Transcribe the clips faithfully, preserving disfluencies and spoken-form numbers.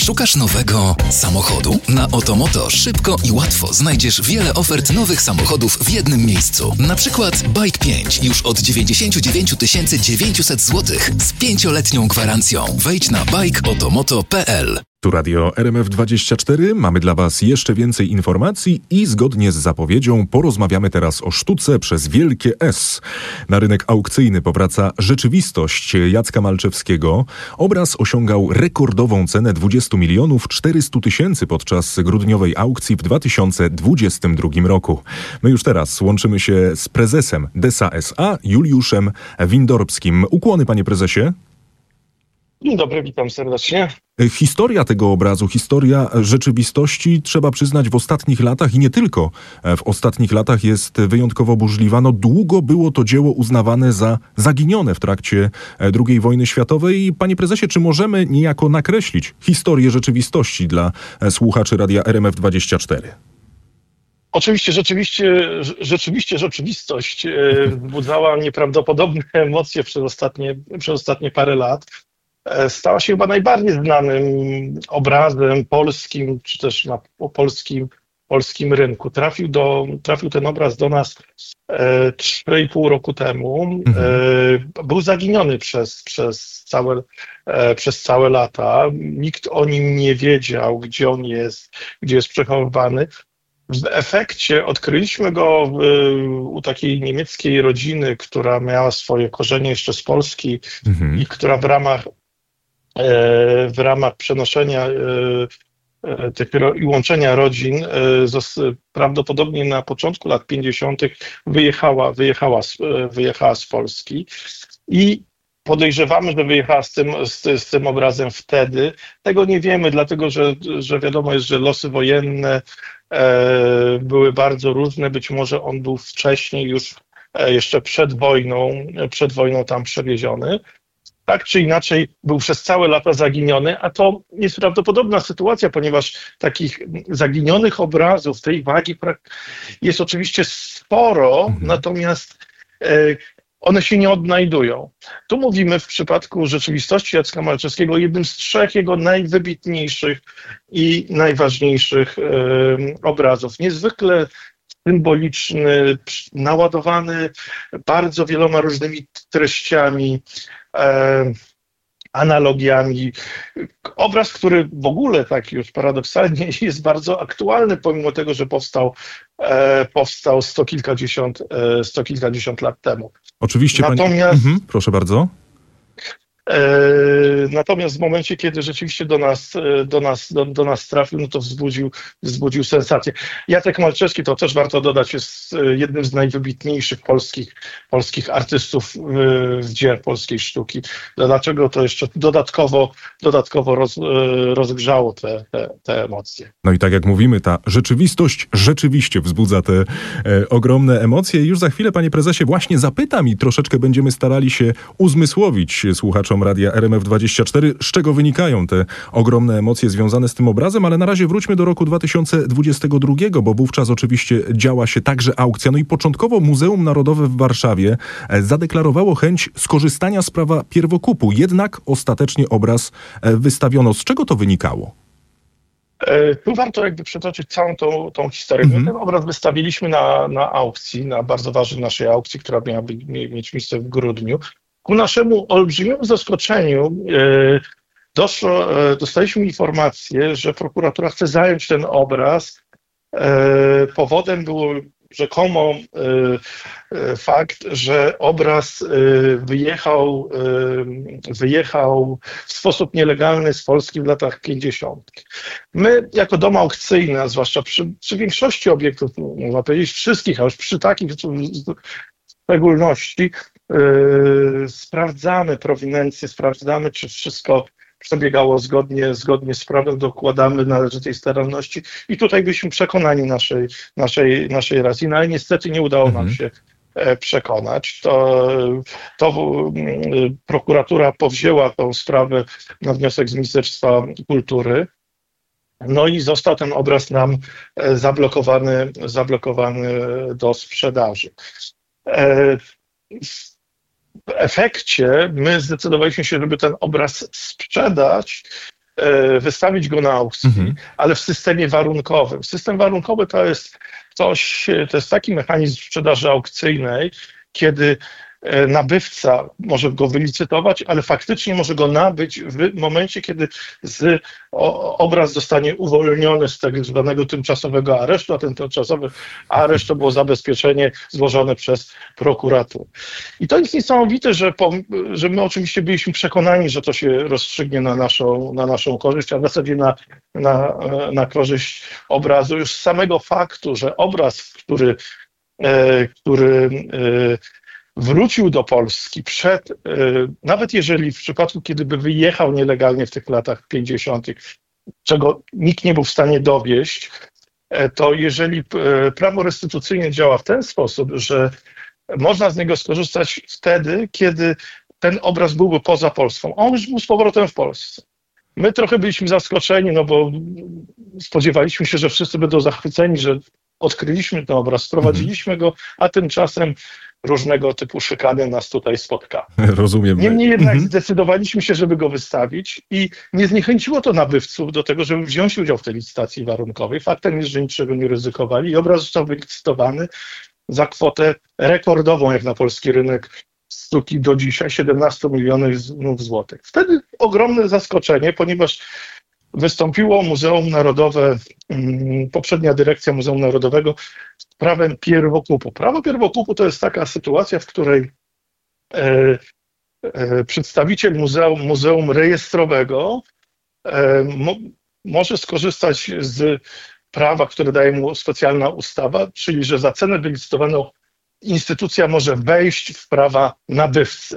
Szukasz nowego samochodu? Na Otomoto szybko i łatwo znajdziesz wiele ofert nowych samochodów w jednym miejscu. Na przykład Bike pięć już od dziewięćdziesiąt dziewięć tysięcy dziewięćset złotych z pięcioletnią gwarancją. Wejdź na bike otomoto kropka p l. Tu Radio R M F dwadzieścia cztery. Mamy dla Was jeszcze więcej informacji i zgodnie z zapowiedzią porozmawiamy teraz o sztuce przez wielkie S. Na rynek aukcyjny powraca Rzeczywistość Jacka Malczewskiego. Obraz osiągał rekordową cenę dwadzieścia milionów czterysta tysięcy podczas grudniowej aukcji w dwa tysiące dwudziestym drugim roku. My już teraz łączymy się z prezesem Desa S A, Juliuszem Windorbskim. Ukłony, panie prezesie. Dzień dobry, witam serdecznie. Historia tego obrazu, historia rzeczywistości, trzeba przyznać, w ostatnich latach i nie tylko w ostatnich latach jest wyjątkowo burzliwa. No, długo było to dzieło uznawane za zaginione w trakcie drugiej wojny światowej. Panie prezesie, czy możemy niejako nakreślić historię rzeczywistości dla słuchaczy Radia R M F dwadzieścia cztery? Oczywiście, rzeczywiście, rzeczywiście rzeczywistość wzbudzała nieprawdopodobne emocje przez ostatnie, przez ostatnie parę lat. Stała się chyba najbardziej znanym obrazem polskim, czy też na polskim, polskim rynku. Trafił, do, trafił ten obraz do nas e, trzy i pół roku temu. Mhm. E, był zaginiony przez, przez, całe, e, przez całe lata. Nikt o nim nie wiedział, gdzie on jest, gdzie jest przechowywany. W efekcie odkryliśmy go w, u takiej niemieckiej rodziny, która miała swoje korzenie jeszcze z Polski mhm. i która w ramach w ramach przenoszenia tych i łączenia rodzin prawdopodobnie na początku lat pięćdziesiątych wyjechała, wyjechała, z, wyjechała z Polski i podejrzewamy, że wyjechała z tym, z, z tym obrazem wtedy. Tego nie wiemy, dlatego że, że wiadomo jest, że losy wojenne e, były bardzo różne. Być może on był wcześniej już e, jeszcze przed wojną, przed wojną tam przewieziony. Tak czy inaczej był przez całe lata zaginiony, a to jest prawdopodobna sytuacja, ponieważ takich zaginionych obrazów tej wagi jest oczywiście sporo, mhm. natomiast e, one się nie odnajdują. Tu mówimy w przypadku Rzeczywistości Jacka Malczewskiego o jednym z trzech jego najwybitniejszych i najważniejszych e, obrazów. Niezwykle symboliczny, naładowany bardzo wieloma różnymi treściami, e, analogiami. Obraz, który w ogóle tak już paradoksalnie jest bardzo aktualny, pomimo tego, że powstał, e, powstał sto kilkadziesiąt, e, sto kilkadziesiąt lat temu. Oczywiście, Natomiast, pani... mhm, proszę bardzo. Natomiast w momencie, kiedy rzeczywiście do nas, do nas, do, do nas trafił, no to wzbudził, wzbudził sensację. Jacek Malczewski, to też warto dodać, jest jednym z najwybitniejszych polskich, polskich artystów w dzieł polskiej sztuki. Dlaczego to jeszcze dodatkowo, dodatkowo roz, rozgrzało te, te, te emocje. No i tak jak mówimy, ta rzeczywistość rzeczywiście wzbudza te e, ogromne emocje. I już za chwilę, panie prezesie, właśnie zapytam i troszeczkę będziemy starali się uzmysłowić słuchaczom Radia R M F dwadzieścia cztery, z czego wynikają te ogromne emocje związane z tym obrazem, ale na razie wróćmy do roku dwa tysiące dwudziestego drugiego, bo wówczas oczywiście działa się także aukcja. No i początkowo Muzeum Narodowe w Warszawie zadeklarowało chęć skorzystania z prawa pierwokupu, jednak ostatecznie obraz wystawiono. Z czego to wynikało? Tu warto jakby przytoczyć całą tą, tą historię. Mm-hmm. Ten obraz wystawiliśmy na, na aukcji, na bardzo ważnej naszej aukcji, która miała być, mieć miejsce w grudniu. Ku naszemu olbrzymiemu zaskoczeniu e, doszło, e, dostaliśmy informację, że prokuratura chce zająć ten obraz. E, powodem był rzekomo e, e, fakt, że obraz e, wyjechał, e, wyjechał w sposób nielegalny z Polski w latach pięćdziesiątych. My jako dom aukcyjny, a zwłaszcza przy, przy większości obiektów, można powiedzieć wszystkich, a już przy takich w szczególności, Yy, sprawdzamy prowinencję, sprawdzamy, czy wszystko przebiegało zgodnie, zgodnie z prawem, dokładamy należytej staranności i tutaj byliśmy przekonani naszej, naszej, naszej racji, no ale niestety nie udało mhm. nam się e, przekonać. To, to yy, prokuratura powzięła tę sprawę na wniosek z Ministerstwa Kultury. No i został ten obraz nam e, zablokowany, zablokowany do sprzedaży. E, W efekcie my zdecydowaliśmy się, żeby ten obraz sprzedać wystawić go na aukcji, mhm. ale w systemie warunkowym. System warunkowy to jest coś, to jest taki mechanizm sprzedaży aukcyjnej, kiedy nabywca może go wylicytować, ale faktycznie może go nabyć w momencie, kiedy z, o, obraz zostanie uwolniony z tak zwanego tymczasowego aresztu, a ten tymczasowy areszt to było zabezpieczenie złożone przez prokuraturę. I to jest niesamowite, że, po, że my oczywiście byliśmy przekonani, że to się rozstrzygnie na naszą, na naszą korzyść, a w zasadzie na, na, na korzyść obrazu. Już z samego faktu, że obraz, który, e, który e, wrócił do Polski przed, nawet jeżeli w przypadku, kiedy by wyjechał nielegalnie w tych latach pięćdziesiątych, czego nikt nie był w stanie dowieść, to jeżeli prawo restytucyjne działa w ten sposób, że można z niego skorzystać wtedy, kiedy ten obraz byłby poza Polską, on już był z powrotem w Polsce. My trochę byliśmy zaskoczeni, no bo spodziewaliśmy się, że wszyscy będą zachwyceni, że odkryliśmy ten obraz, sprowadziliśmy go, a tymczasem różnego typu szykany nas tutaj spotka. Rozumiem. Niemniej jednak mhm. zdecydowaliśmy się, żeby go wystawić i nie zniechęciło to nabywców do tego, żeby wziąć udział w tej licytacji warunkowej. Faktem jest, że niczego nie ryzykowali i obraz został wylicytowany za kwotę rekordową, jak na polski rynek sztuki do dzisiaj, siedemnaście milionów złotych. Wtedy ogromne zaskoczenie, ponieważ wystąpiło Muzeum Narodowe, poprzednia dyrekcja Muzeum Narodowego z prawem pierwokupu. Prawo pierwokupu to jest taka sytuacja, w której e, e, przedstawiciel muzeum, muzeum rejestrowego e, mo, może skorzystać z prawa, które daje mu specjalna ustawa, czyli że za cenę wylicytowaną instytucja może wejść w prawa nabywcy.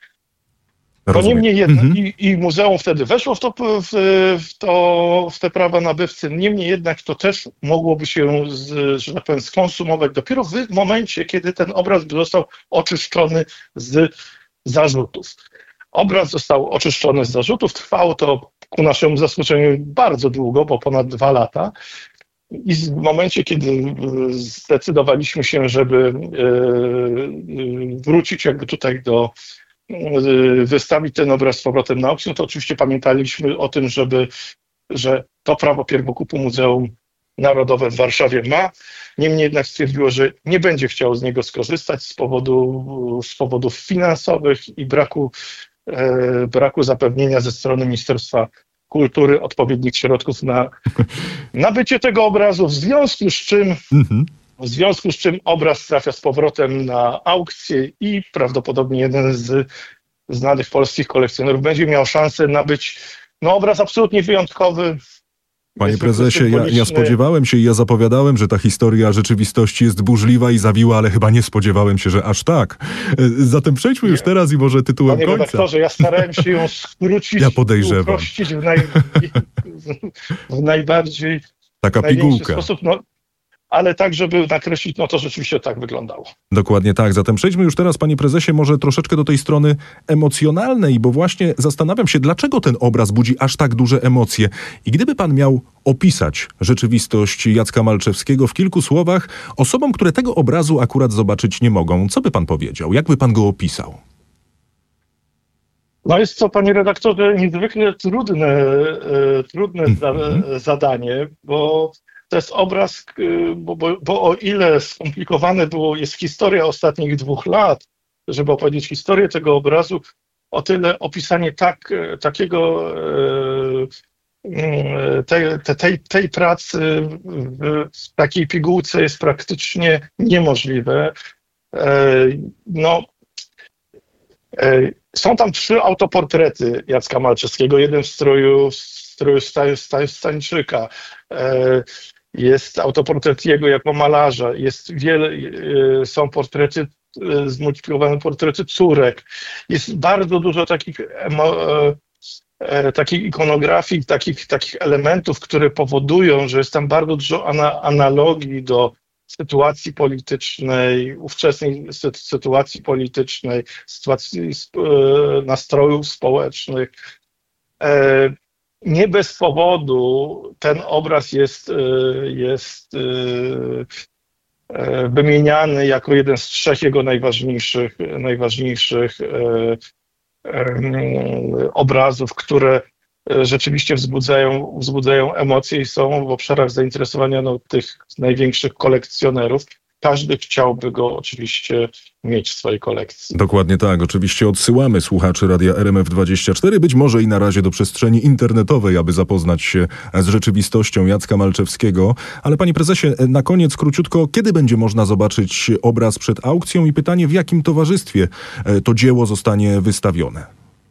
To niemniej jednak mm-hmm. i, i muzeum wtedy weszło w, to, w, w, to, w te prawa nabywcy, niemniej jednak to też mogłoby się, z, że tak powiem, skonsumować dopiero w momencie, kiedy ten obraz został oczyszczony z zarzutów. Obraz został oczyszczony z zarzutów, trwało to ku naszemu zaskoczeniu bardzo długo, bo ponad dwa lata. I w momencie, kiedy zdecydowaliśmy się, żeby wrócić jakby tutaj do wystawić ten obraz z powrotem na aukcję, to oczywiście pamiętaliśmy o tym, żeby, że to prawo pierwokupu Muzeum Narodowe w Warszawie ma. Niemniej jednak stwierdziło, że nie będzie chciało z niego skorzystać z powodu, z powodów finansowych i braku, e, braku zapewnienia ze strony Ministerstwa Kultury odpowiednich środków na nabycie tego obrazu, w związku z czym mm-hmm. W związku z czym obraz trafia z powrotem na aukcję i prawdopodobnie jeden z znanych polskich kolekcjonerów będzie miał szansę nabyć no, obraz absolutnie wyjątkowy. Panie prezesie, ja, ja spodziewałem się i ja zapowiadałem, że ta historia rzeczywistości jest burzliwa i zawiła, ale chyba nie spodziewałem się, że aż tak. Zatem przejdźmy już teraz i może tytułem Panie końca. Panie redaktorze, ja starałem się ją skrócić ja podejrzewam. i uprościć w, naj, w najbardziej Taka pigułka. Sposób. No, ale tak, żeby nakreślić, no to rzeczywiście tak wyglądało. Dokładnie tak. Zatem przejdźmy już teraz, panie prezesie, może troszeczkę do tej strony emocjonalnej, bo właśnie zastanawiam się, dlaczego ten obraz budzi aż tak duże emocje. I gdyby pan miał opisać rzeczywistość Jacka Malczewskiego w kilku słowach osobom, które tego obrazu akurat zobaczyć nie mogą, co by pan powiedział? Jak by pan go opisał? No jest to, panie redaktorze, niezwykle trudne, e, trudne za, zadanie, bo to jest obraz, bo, bo, bo o ile skomplikowane było, jest historia ostatnich dwóch lat, żeby opowiedzieć historię tego obrazu, o tyle opisanie tak, takiego, tej, tej, tej pracy w takiej pigułce jest praktycznie niemożliwe. No, są tam trzy autoportrety Jacka Malczewskiego, jeden w stroju, w stroju stańczyka. Jest autoportret jego jako malarza, jest wiele, są portrety, zmultiplikowane portrety córek. Jest bardzo dużo takich, emo, takich ikonografii, takich, takich elementów, które powodują, że jest tam bardzo dużo ana, analogii do sytuacji politycznej, ówczesnej sytuacji politycznej, sytuacji nastrojów społecznych. Nie bez powodu ten obraz jest, jest wymieniany jako jeden z trzech jego najważniejszych, najważniejszych obrazów, które rzeczywiście wzbudzają, wzbudzają emocje i są w obszarach zainteresowania no, tych największych kolekcjonerów. Każdy chciałby go oczywiście mieć w swojej kolekcji. Dokładnie tak. Oczywiście odsyłamy słuchaczy Radia R M F dwadzieścia cztery, być może i na razie do przestrzeni internetowej, aby zapoznać się z rzeczywistością Jacka Malczewskiego. Ale panie prezesie, na koniec króciutko, kiedy będzie można zobaczyć obraz przed aukcją i pytanie, w jakim towarzystwie to dzieło zostanie wystawione?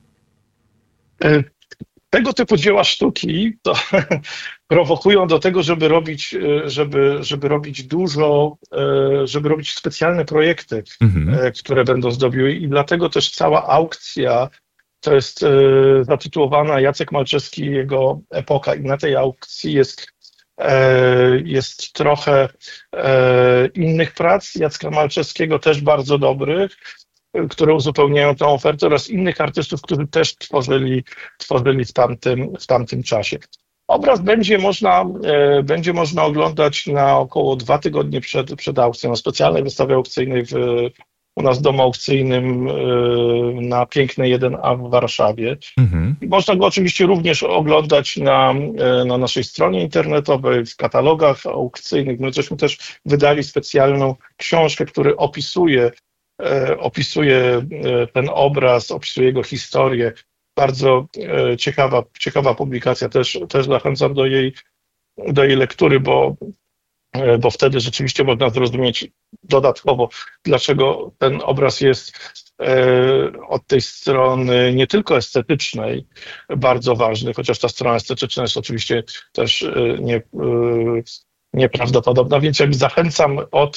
Tego typu dzieła sztuki to prowokują do tego, żeby robić, żeby, żeby robić dużo, żeby robić specjalne projekty, mhm. które będą zdobiły i dlatego też cała aukcja to jest zatytułowana Jacek Malczewski i jego epoka i na tej aukcji jest, jest trochę innych prac Jacka Malczewskiego, też bardzo dobrych, które uzupełniają tę ofertę oraz innych artystów, którzy też tworzyli, tworzyli w tamtym, w tamtym czasie. Obraz będzie można, e, będzie można oglądać na około dwa tygodnie przed, przed aukcją, na specjalnej wystawie aukcyjnej w, u nas w domu aukcyjnym e, na Pięknej jeden A w Warszawie. Mhm. Można go oczywiście również oglądać na, e, na naszej stronie internetowej, w katalogach aukcyjnych. My żeśmy też wydali specjalną książkę, która opisuje opisuje ten obraz, opisuje jego historię. Bardzo ciekawa, ciekawa publikacja, też, też zachęcam do jej, do jej lektury, bo, bo wtedy rzeczywiście można zrozumieć dodatkowo, dlaczego ten obraz jest od tej strony nie tylko estetycznej bardzo ważny, chociaż ta strona estetyczna jest oczywiście też nie, nieprawdopodobna, więc jakby zachęcam od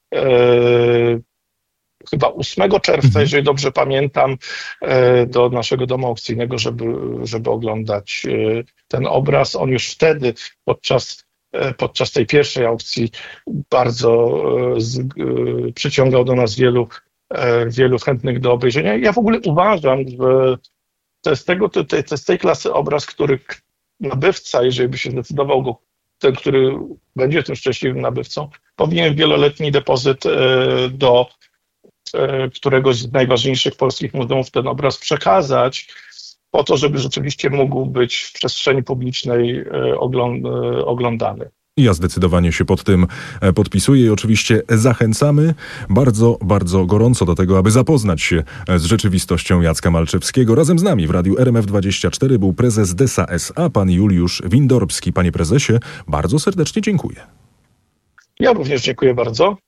chyba ósmego czerwca, mhm. jeżeli dobrze pamiętam, do naszego domu aukcyjnego, żeby, żeby oglądać ten obraz. On już wtedy, podczas, podczas tej pierwszej aukcji, bardzo z, przyciągał do nas wielu, wielu chętnych do obejrzenia. Ja w ogóle uważam, że to jest, tego, to, to jest tej klasy obraz, który nabywca, jeżeli by się zdecydował go, ten, który będzie tym szczęśliwym nabywcą, powinien wieloletni depozyt do któregoś z najważniejszych polskich muzeów ten obraz przekazać, po to, żeby rzeczywiście mógł być w przestrzeni publicznej oglądany. Ja zdecydowanie się pod tym podpisuję i oczywiście zachęcamy bardzo, bardzo gorąco do tego, aby zapoznać się z rzeczywistością Jacka Malczewskiego. Razem z nami w Radiu R M F dwadzieścia cztery był prezes Desa S A, pan Juliusz Windorbski. Panie prezesie, bardzo serdecznie dziękuję. Ja również dziękuję bardzo.